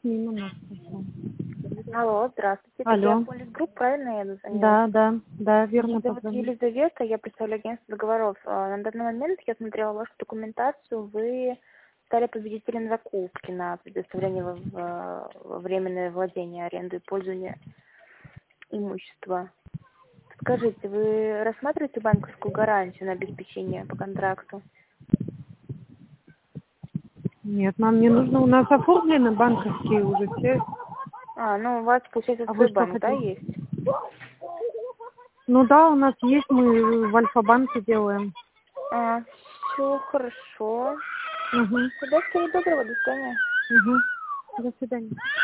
мимо нас пошла. Алло, здравствуйте. Алло. Это Полисгрупп, правильно я дозвонилась? Да, верно. Меня зовут позвонили. Елизавета, я представляю агентство договоров. На данный момент я смотрела вашу документацию, вы стали победителем закупки на предоставление во временное владение, аренду и пользование имущества. Скажите, вы рассматриваете банковскую гарантию на обеспечение по контракту? Нет, нам не нужно. У нас оформлены банковские уже все. Ну у вас, получается, А вы свой что банк, да, хотите? есть? Ну да, у нас есть, мы в Альфа-банке делаем. Все хорошо. Угу. Тогда всего доброго, до свидания. Угу. До свидания.